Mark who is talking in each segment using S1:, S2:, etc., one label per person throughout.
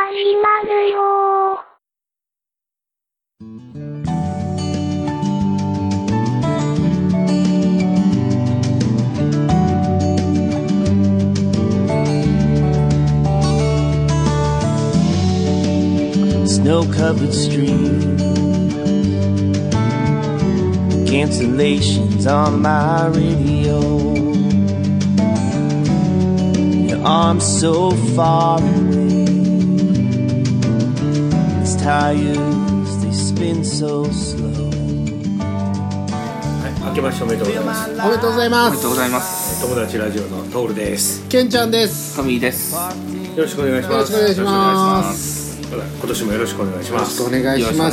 S1: 始まるよ
S2: Snow-covered street, cancellations on my radio. Your arms so far away, its tires they spin so slow.
S3: はい、明けましておめでとうございます。
S4: おめでとうございます。
S5: おめでとうございます。
S3: 友達ラジオのトールです。
S4: ケンちゃんです。
S5: トミーです。
S3: よろしくお願いします。
S4: よろしくお願いします。
S3: 今年もよろしくお願いします。
S4: よろしくお願いします。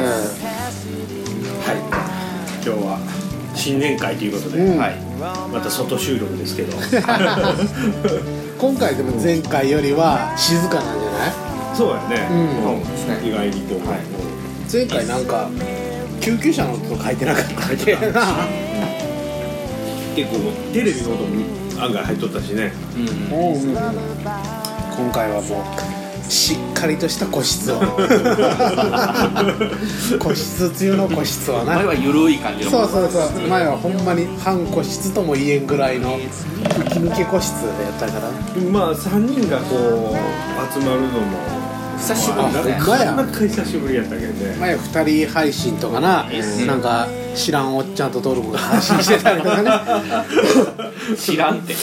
S3: はい、今日は新年会ということで、はい、また外収録ですけど
S4: 今回でも前回よりは静かなんじゃない？
S3: そうやね、意外にこう、はい、
S4: 前回なんか救急車の音書いてなかったっけな
S3: 結構テレビの音も案外入っとったしね、
S4: 今回はもうしっかりとした個室を個室中の個室はな、
S5: 前はゆるい感じの、
S4: そう前はほんまに半個室とも言えんぐらいの吹き抜け個室でやったから、
S3: まあ3人がこう集まるのも
S5: 久しぶりだね。
S3: なかなか久しぶりやったけどね。
S4: 前2人配信とかな、なんか知らんおっちゃんとトルコが配信してたりとかね
S5: 知らんって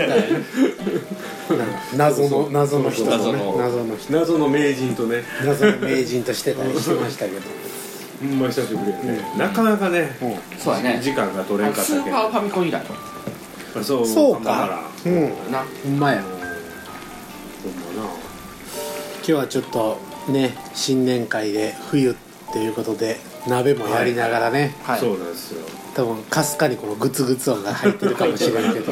S4: 謎の人とね、
S3: 謎の名人とね、
S4: 謎の名人としてたりしてましたけど
S3: 久しぶりやね、なかなかね、
S5: そうやね、
S3: 時間が取れんかったけど、
S5: スーパーファミコン以来
S4: そうか、ほんまや、今日はちょっとね、新年会で冬っていうことで鍋もやりながらね、
S3: そうなんですよ、
S4: 多分かすかにこのグツグツ音が入ってるかもしれないけど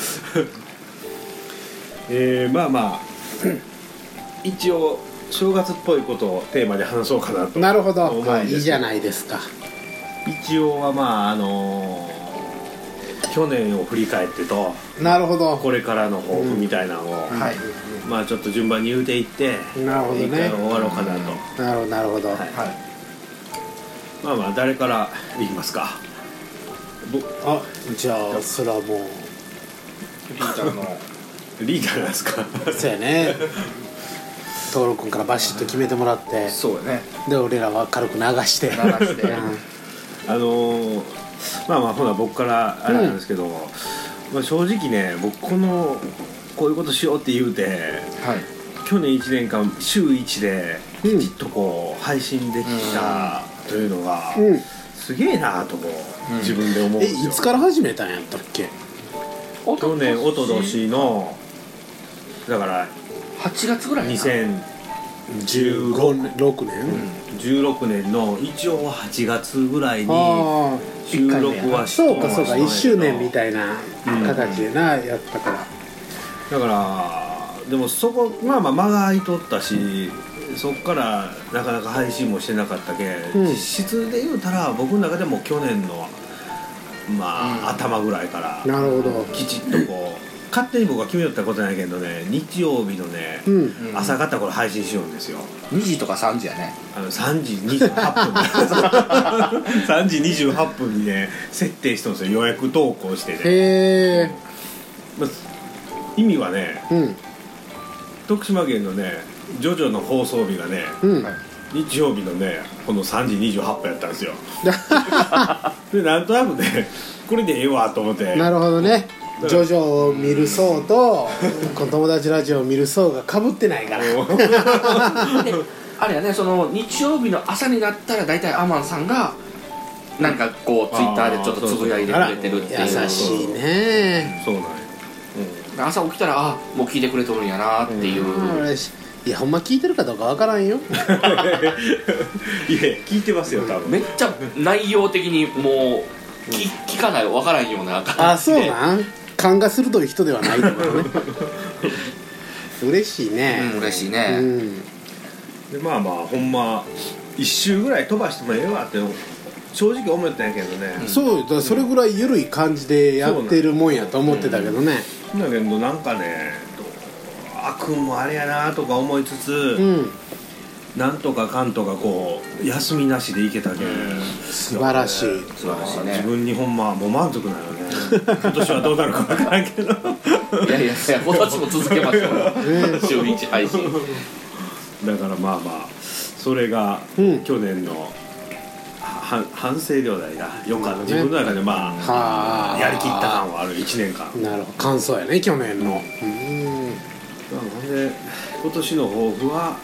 S3: まあまあ一応正月っぽいことをテーマで話そうかなと。
S4: なるほど、いいじゃないですか。
S3: 一応はまあ去年を振り返ってと、
S4: なるほど、こ
S3: れからの抱負みたいなのを、まあちょっと順番に言うていって、
S4: なるほどね、
S3: 一回終わろうかなと。
S4: なるほど、
S3: まあまあ誰からいきますか。
S4: じゃあそれはもう
S3: リーダーなんですか。
S4: そうやね、トール君からバシッと決めてもらって、
S5: そうやね、
S4: で俺らは軽く流して
S3: まあまあほな僕からあれなんですけど、まあ、正直ね、僕こういうことしようって言うて、去年1年間週1できちっとこう配信できたというのが、すげえなと自分で思うんですよ。
S4: いつから始めたんやったっけ？
S3: 去年おととしのだから
S5: 8月ぐらい
S3: 2016年の一応8月ぐらいに収録はしてました。
S4: そうか1周年みたいな形でな、やったから。
S3: だからでもそこまあ間が空いとったし、そこからなかなか配信もしてなかったけ、実質で言うたら僕の中でも去年の頭ぐらいから
S4: なるほど
S3: きちっとこう勝手に僕は決めよったことないけどね、日曜日のね、朝方これ配信しようんですよ。
S5: 2時とか3時やね。
S3: 3時28分3時28分にね設定してるんですよ、予約投稿してね。
S4: へ
S3: ー、意味はね、徳島県のねジョジョの放送日がね、日曜日のねこの3時28分やったんですよでなんとなくねこれでええわと思って。
S4: なるほどね、ジョジョを見る層とこの友達ラジオを見る層が被ってないから
S5: あれやね、その日曜日の朝になったら大体アマンさんがなんかこうツイッターでちょっとつぶやいてくれてるっていう。
S4: 優しいね。
S3: そうなんや、
S5: 朝起きたらもう聞いてくれとるんやなっていう。
S4: いやほんま聞いてるかどうかわからんよいや
S3: 聞いてますよ多分。
S5: めっちゃ内容的にもう聞かないわからんような形で。
S4: そうなん、勘が鋭い人ではないと思うね嬉しいね、
S5: 嬉しいね、
S3: でまあほんま1週ぐらい飛ばしてもええわって正直思ったんやけどね。
S4: そうだ、それぐらい緩い感じでやってるもんやと思ってたけどね。
S3: だけどなんかね、 君もあれやなとか思いつつ、なんとかかんとかこう休みなしでいけたけど、
S4: 素晴らしい、
S5: 素晴らしいね。
S3: 自分にほんまもう満足なのね今年はどうなるか分からんけど
S5: いや今年も続けましょうよ週1配信
S3: だからまあそれが去年の反省ではないな、よかった、自分の中でやりきった感はある1年間。
S4: なるほど、感想やね去年の。
S3: なんで今年の抱負は、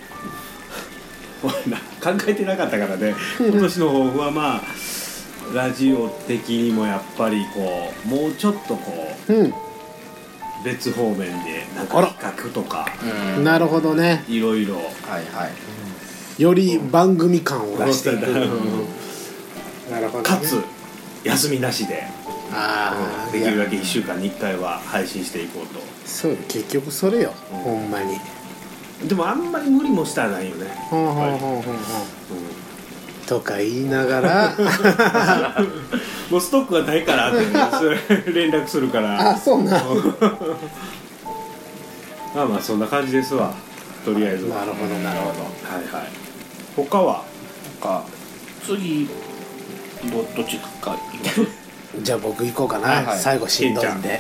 S3: 考えてなかったからね、今年の抱負はラジオ的にもやっぱりこうもうちょっとこう、別方面でなんか企画とか、
S4: なるほどね、
S3: いろいろ
S4: より番組感を出していく、なるほどね、
S3: かつ休みなしでできるだけ1週間に1回は配信していこうと。
S4: そう結局それよ、ほんまに。
S3: でもあんまり無理もしたらないよね、
S4: とか言いながら
S3: もうストックがないからって連絡するから
S4: あ、そうなの
S3: まあそんな感じですわ、とりあえずは。
S4: なるほどなるほど。
S3: 他は
S5: 次どっちか行きます
S4: じゃあ僕行こうかな、最後しんどいんで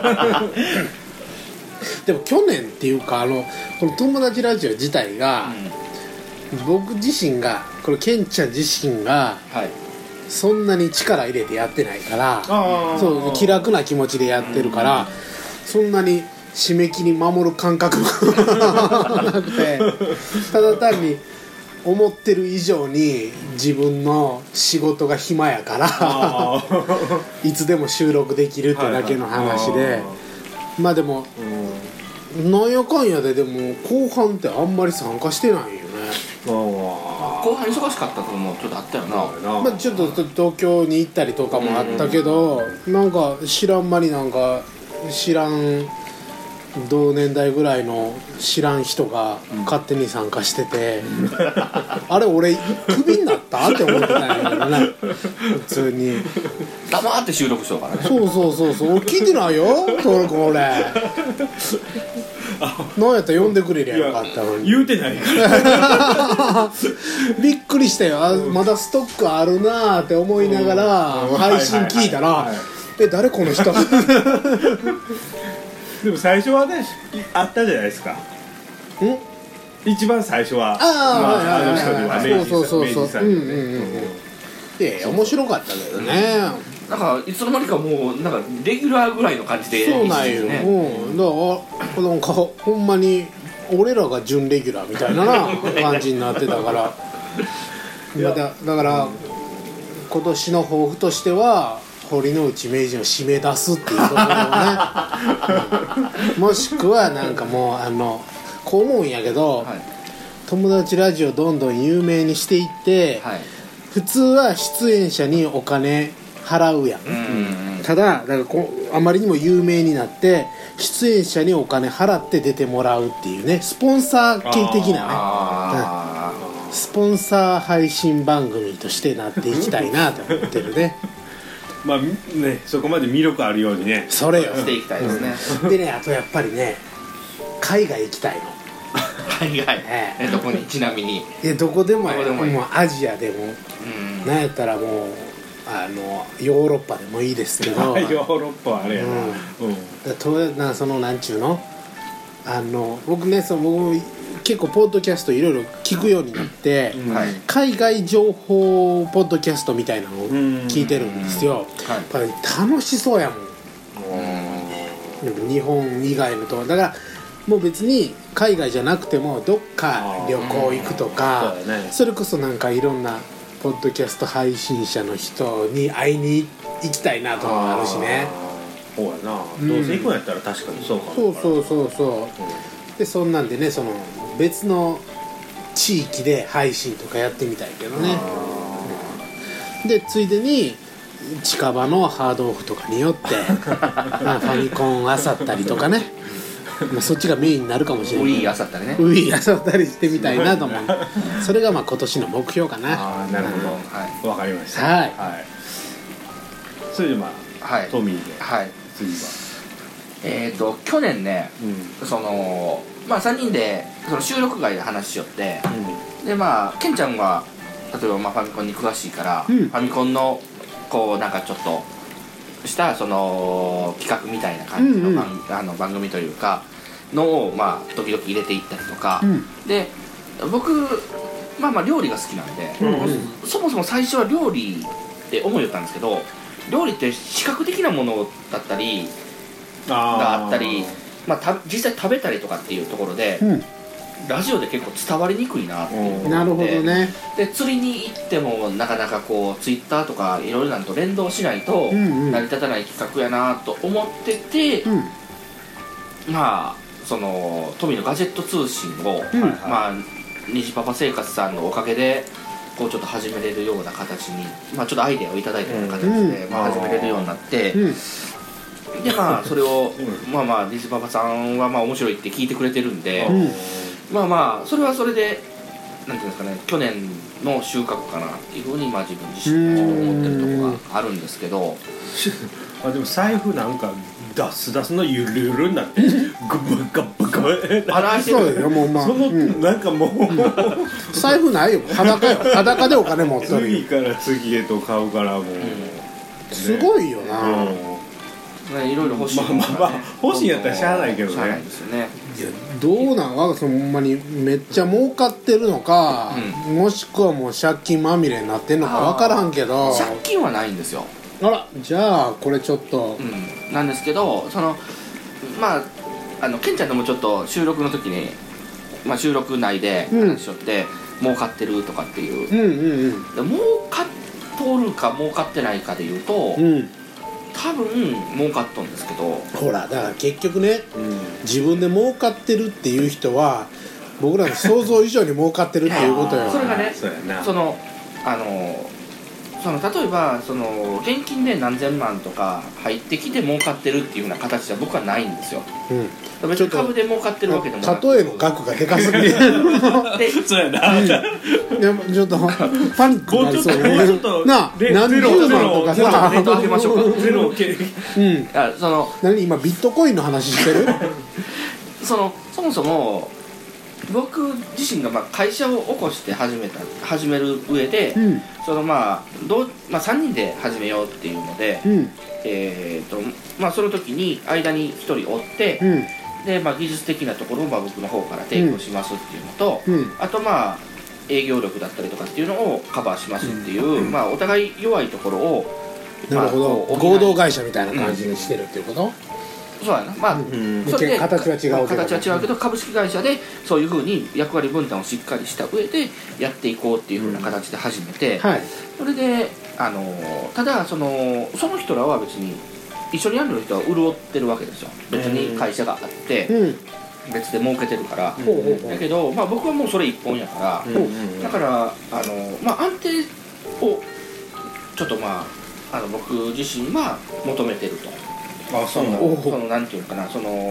S4: でも去年っていうかこの友達ラジオ自体が、僕自身がこれケンちゃん自身が、そんなに力入れてやってないから、そう気楽な気持ちでやってるから、そんなに締め切り守る感覚がなくて、ただ単に思ってる以上に自分の仕事が暇やからいつでも収録できるってだけの話で、まあでもなんやかんやでも後半ってあんまり参加してないよね。
S5: 後半忙しかったと思う、ちょっとあったよな。
S4: まあちょっと東京に行ったりとかもあったけど、なんか知らん間になんか知らん同年代ぐらいの知らん人が勝手に参加してて、あれ俺クビになったって思ってたんやけどね普通に
S5: 黙って収録しようからね。
S4: そう俺聞いてないよこれなんやったら呼んでくれりゃよかったのに
S3: 言うてないから
S4: びっくりしたよ。まだストックあるなーって思いながら配信聞いたら、誰この人
S3: でも最初はねあったじゃないですか。一番最初はあの人には明治さんにね、
S4: 面白かったけどね。
S5: なんかいつの間にかもうなんかレギュラーぐらいの感じで、
S4: そうなんよ、だからなんかほんまに俺らが準レギュラーみたいな感じになってたからだから今年の抱負としては堀之内名人を締め出すっていうところをねもしくはなんかもうこう思うんやけど、友達ラジオどんどん有名にしていって、普通は出演者にお金払うやん、ただからあまりにも有名になって出演者にお金払って出てもらうっていうね、スポンサー系的なね、スポンサー配信番組としてなっていきたいなと思ってるね
S3: まあね、そこまで魅力あるようにね、
S4: それよ
S5: していきたいですね、
S4: でね、あとやっぱりね海外行きたいの。
S5: 海外、どこにちなみに
S4: どこでももうアジアでも、なんやったらもうヨーロッパでもいいですけど
S3: ヨーロッパはあれやな、
S4: そのなんちゅうの僕ね僕結構ポッドキャストいろいろ聞くようになって、海外情報ポッドキャストみたいなのを聞いてるんですよ、やっぱり楽しそうやもん、日本以外のとだからもう別に海外じゃなくてもどっか旅行行くとか、それこそなんかいろんなポッドキャスト配信者の人に会いに行きたいなとかあるしね。
S3: そうやな、どうせ行くんやったら確かにそうかも。
S4: そうでそんなんでね、その別の地域で配信とかやってみたいけどね、でついでに近場のハードオフとかによってファミコンあさったりとかねそっちがメインになるかもしれない。
S5: ウィーあさったりね、
S4: ウィーあさったりしてみたいなと思うそれが今年の目標かな。
S3: なるほど、わかりました。それでトミーで、次は
S5: 去年ね、そのまあ3人でその収録外で話しよって、でまあケンちゃんは例えばまあファミコンに詳しいから、ファミコンのこうなんかちょっとしたその企画みたいな感じの番組というかのをまあ時々入れていったりとか、で僕まあ料理が好きなんで、そもそも最初は料理って思いよったんですけど、料理って視覚的なものだったりがあったり、まあ、実際食べたりとかっていうところで、ラジオで結構伝わりにくいなっていうのがあって、
S4: なるほどね。
S5: で釣りに行ってもなかなかこうツイッターとかいろいろなのと連動しないと成り立たない企画やなと思ってて、まあその富のガジェット通信を、まあ虹パパ生活さんのおかげでこうちょっと始めれるような形に、まあ、ちょっとアイデアをいただいたような形で、まあ、始めれるようになって、でまあそれを、まあまあ虹パパさんはまあ面白いって聞いてくれてるんで、まあまあそれはそれでなんていうんですかね、去年の収穫かなっていうふうにまあ自分自身で思ってるところがあるんですけど、
S3: あでも財布なんかダスダスのゆるゆるになってグバガバガバ
S5: 洗いして
S4: そうよ、もうまあ
S3: その、なんかもう
S4: 財布ないよ、裸よ、裸でお金持ってる
S3: 次から次へと買うからもう、
S4: すごいよな、
S5: いろいろ欲しいものがね、
S3: まあ欲しいんやったらしゃあないけどね、
S5: しゃあないですよね。
S4: いやどうなんわ、そのほんまにめっちゃ儲かってるのか、もしくはもう借金まみれになってんのか分からんけど、
S5: 借金はないんですよ。
S4: あら、じゃあこれちょっと、
S5: なんですけど、そのまあケンちゃんともちょっと収録の時に、まあ、収録内で話しよって、儲かってるとかっていう、で儲かっとるか儲かってないかでいうと、多分儲かっとんですけど、
S4: ほらだから結局ね、自分で儲かってるっていう人は僕らの想像以上に儲かってるっていうことよ
S5: それがね、
S3: そうやな、
S5: その例えばその現金で何千万とか入ってきて儲かってるっていうような形じゃ僕はないんですよ、別に株で儲かってるわけでもなく、
S4: 例えの額がでかすぎる
S5: で
S3: そうやな、
S4: いやちょっとパニックになりそう
S3: もうちょっと
S4: なあ、何十万とかさ、
S5: ネット開けましょうか。
S3: ゼロを切る
S5: その
S4: 何今ビットコインの話してる
S5: そもそも僕自身がまあ会社を起こして始める上で、そのまあ3人で始めようっていうので、まあその時に間に1人おって、でまあ技術的なところをまあ僕の方から提供しますっていうのと、あとまあ営業力だったりとかっていうのをカバーしますっていう、まあお互い弱いところを、
S4: なるほど、合同会社みたいな感じにしてるっていうこと、
S5: そうやな、まあ、それで
S4: 形は違うけど、
S5: 形は違うけど株式会社でそういうふうに役割分担をしっかりした上でやっていこうっていうふうな形で始めて、それでただその人らは別に一緒にやる人は潤ってるわけですよ。別に会社があって、別で儲けてるから、だけど、まあ、僕はもうそれ一本やから、だからまあ、安定をちょっとまあ僕自身は求めてると。そのなんていうのかな、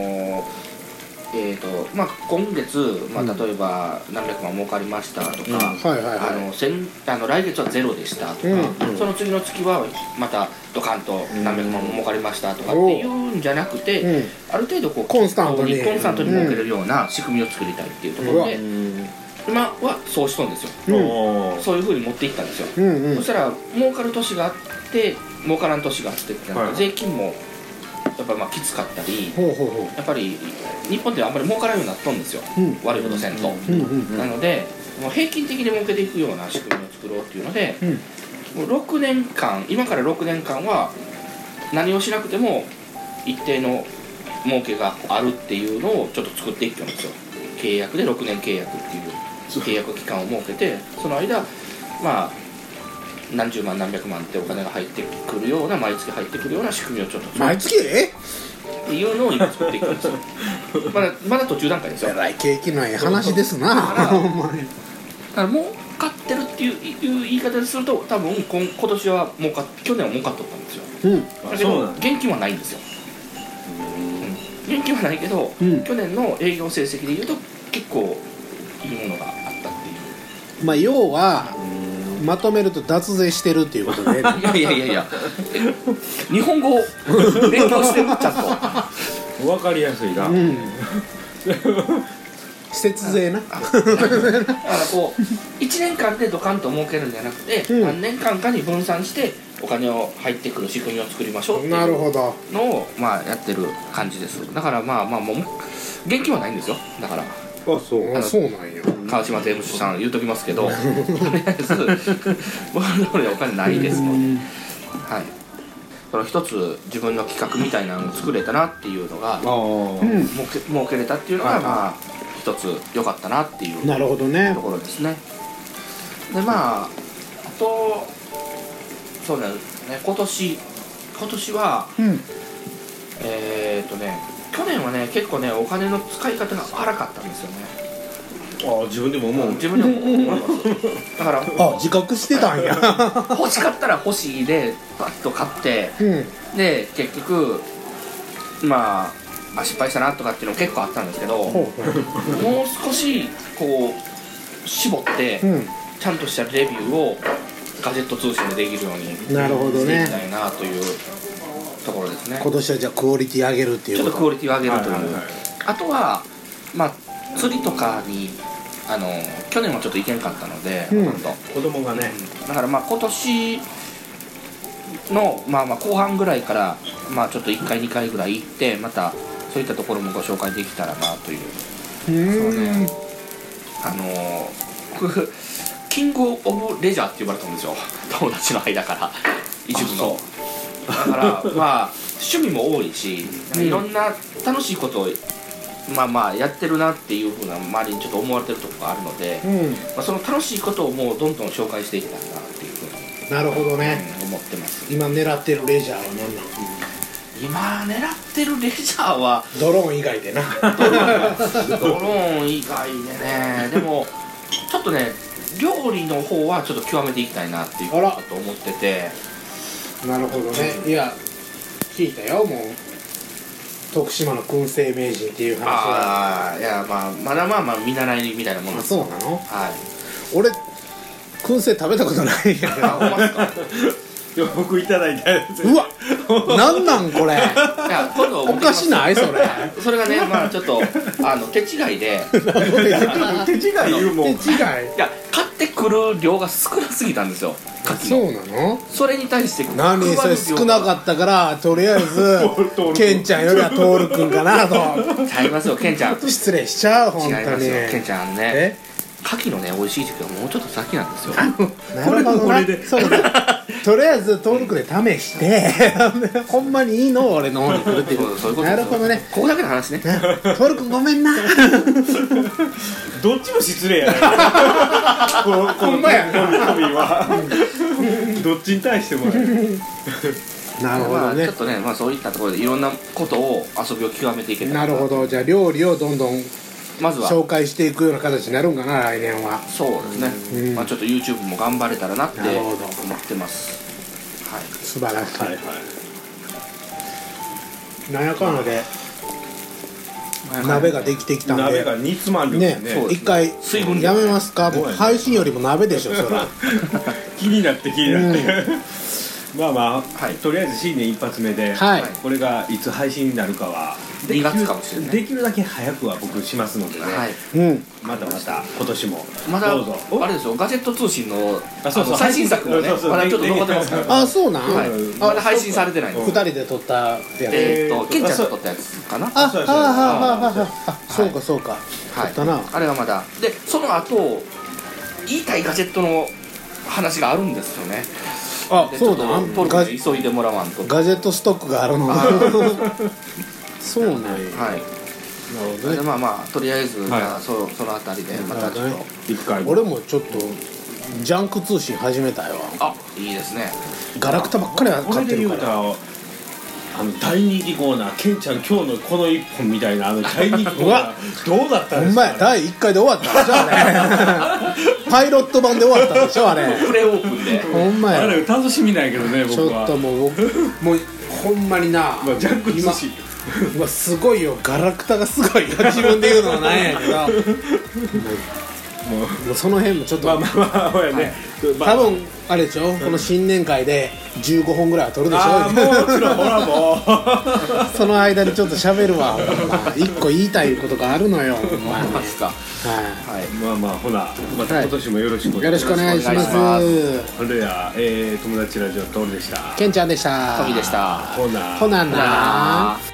S5: まあ、今月、まあ、例えば何百万儲かりましたとか、来月はゼロでしたとか、その次の月はまたドカンと何百万儲かりましたとかっていうんじゃなくて、ある程度こう
S4: コンスタントに
S5: 儲けれるような仕組みを作りたいっていうところで、今はそうしとんですよ、そういうふうに持っていったんですよ、そしたら儲かる年があって儲からん年があってってなると、税金もやっぱまあきつかったり、やっぱり日本ではあんまり儲からんようになっとんですよ、悪いことせんと、なのでもう平均的に儲けていくような仕組みを作ろうっていうので、もう6年間今から6年間は何をしなくても一定の儲けがあるっていうのをちょっと作っていくんですよ。契約で6年契約っていう契約期間を設けて、その間まあ何十万何百万ってお金が入ってくるような、毎月入ってくるような仕組みをちょっと
S4: 毎月
S5: っていうのを今作っていくんですよ。まだ途中段階ですよ。
S4: えらい景気のいい話ですな。ほんまに。
S5: だから儲かってるっていう言い方ですると、多分今年は去年は儲かっとったんですよ。だけど現金はないんですよ。現金はないけど、去年の営業成績でいうと結構いいものがあったっていう。
S4: まあ要はまとめると脱税してるっていうことで、
S5: いや日本語を勉強してるちゃんと
S3: 分かりやすいな、
S4: 節税な。
S5: だからこう1年間でドカンと儲けるんじゃなくて、何年間かに分散してお金を入ってくる仕組みを作りましょうっていう
S4: なるほど
S5: のをまあやってる感じです。だからまあもう現金はないんですよ。だから
S4: そうなんや。
S5: 川島税務署さん言うときますけどとりあえず僕のところにお金ないですので、はい、その一つ自分の企画みたいなのを作れたなっていうのが設けれたっていうのがまあ一つ良かったなっていう
S4: なるほどね
S5: ところですね。でまああとそうなんですね、今年は、去年はね結構ねお金の使い方が荒かったんですよね。
S3: 自分でも思う。
S5: 自分でも思いますだから
S4: 自覚してたんや。
S5: 欲しかったら欲しいでパッと買って、で結局まあ失敗したなとかっていうのも結構あったんですけど、もう少しこう絞って、ちゃんとしたレビューをガジェット通信でできるようにしていきたいなというところですね。
S4: 今年はじゃあクオリティ上げるっていうこと。
S5: ちょっとクオリティを上げるという、あとはまあ釣りとかに去年もちょっと行けんかったので、
S3: 子供がね、
S5: だからまあ今年のまあ後半ぐらいからまあちょっと1回2回ぐらい行ってまたそういったところもご紹介できたらなという。そうね、キングオブレジャーって呼ばれたんですよ、友達の間から一部の。だからまあ趣味も多いし、いろんな楽しいことをまあやってるなっていう風な周りにちょっと思われてるところがあるので、その楽しいことをもうどんどん紹介していきたいなっていう風に
S4: なるほどね、
S5: 思ってます。
S4: 今狙ってるレジャーは何なの？
S5: 今狙ってるレジャーは
S4: ドローン以外でな。
S5: ドローン以外でね、でもちょっとね料理の方はちょっと極めていきたいなっていうことと思ってて。
S4: なるほどね。いや聞いたよ、もう徳島の燻製名人っていう話は。
S5: いやまだまあ見習いみたいなものです。
S4: そうなの？
S5: はい。
S4: 俺燻製食べたことないんやけど。
S3: 僕いただいたやつ。
S4: うわ、なんこれ。い
S5: や今度
S4: おかしないそれ。
S5: それがねまあちょっと手違いで。
S3: 手違い言うもん。
S4: 手違い。い
S5: や買ってくる量が少なすぎたんですよ。
S4: そうなの？
S5: それに対して
S4: 何それ少なかったからとりあえずケンちゃんよりはトールくんかなと。
S5: ちゃいますよケンちゃん。
S4: 失礼しちゃう本当に。
S5: 違いますよケンちゃんね。牡蠣のね美味しい時期はもうちょっと先なんですよ。
S4: なるほどな。そうだ。とりあえず登録で試してほんまにいいのを俺の方に来るっていう。
S5: そういうことですよ。
S4: なるほどね。
S5: ここだけの話ね。
S4: 登録ごめんな。
S3: どっちも失礼やね。
S4: ほんまやな。
S3: どっちに対しても。
S4: なるほどね。
S5: ちょっとねそういったところでいろんなことを遊びを極めていけたら。
S4: なるほど。じゃあ料理をどんどん
S5: まずは
S4: 紹介していくような形になるんかな来年は。
S5: そうですね、ちょっと YouTube も頑張れたらなって思ってます。はい、
S4: 素晴らしい。なんやかんやで鍋ができてきたんで、
S3: 鍋が煮詰まるんですね。
S4: 一回やめますか。もう配信よりも鍋でしょそら。
S3: 気になってまあとりあえず新年一発目で、これがいつ配信になるかは
S5: 2月かもしれない。
S3: できるだけ早くは僕しますのでね、また今年も
S5: まだ
S3: どうぞ。
S5: あれですよ、ガジェット通信の
S3: 最
S5: 新作もねまだちょっと残ってますから。
S4: あ、そうなん。
S5: まだ配信されてないんです。
S4: 2人で撮ったやつ。
S5: ケンちゃんと撮ったやつかな。
S4: そうかそうか。撮ったな。
S5: あれがまだで、その後言いたいガジェットの話があるんですよね。
S4: あ、そうだ。
S5: トルコで急いでもらわんと。
S4: ガジェットストックがあるの。そうね。はい。なるほどね。
S5: まあとりあえずそのあたりでまたちょっと
S3: 一回。
S4: 俺もちょっとジャンク通信始めたよ。
S5: あ、いいですね。
S4: ガラクタばっかり買ってるから。
S3: 大人気コーナー、ケンちゃん今日のこの一本みたいな大人気コーナーどうだったんですか。
S4: ほんまや、第1回で終わったでしょあれ。パイロット版で終わったでしょあれ。
S5: プレオープンで。
S4: ほんまや。
S3: あれ楽しみなんやけどね、僕は。
S4: ちょっともうほんまにな。
S3: ジャンク通信。
S4: すごいよ、ガラクタがすごいよ。自分で言うのはなんやけど。 もうその辺もちょっと
S3: まあほやね、
S4: 多分あれでしょ、この新年会で15本ぐらいは取るでしょ。
S3: もちろんほらもう
S4: その間にちょっと喋るわ。一個言いたいことがあるのよ。
S5: ますか。
S3: まあほなまた今年もよろしくお願いします。
S4: よろしくお願いします。
S3: ほんでや友達ラジオトールでした。
S4: ケンちゃんでした。
S5: トミでした。
S3: ほな
S4: な。